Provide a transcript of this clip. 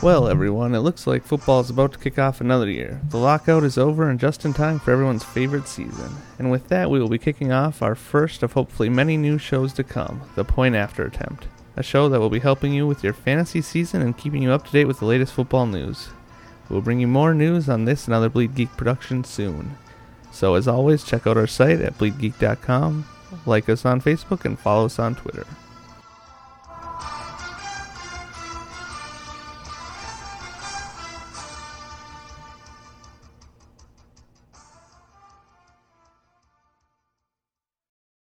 Well, everyone, it looks like football is about to kick off another year. The lockout is over and just in time for everyone's favorite season. And with that, we will be kicking off our first of hopefully many new shows to come, The Point After Attempt, a show that will be helping you with your fantasy season and keeping you up to date with the latest football news. We'll bring you more news on this and other Bleed Geek productions soon. So as always, check out our site at bleedgeek.com, like us on Facebook, and follow us on Twitter.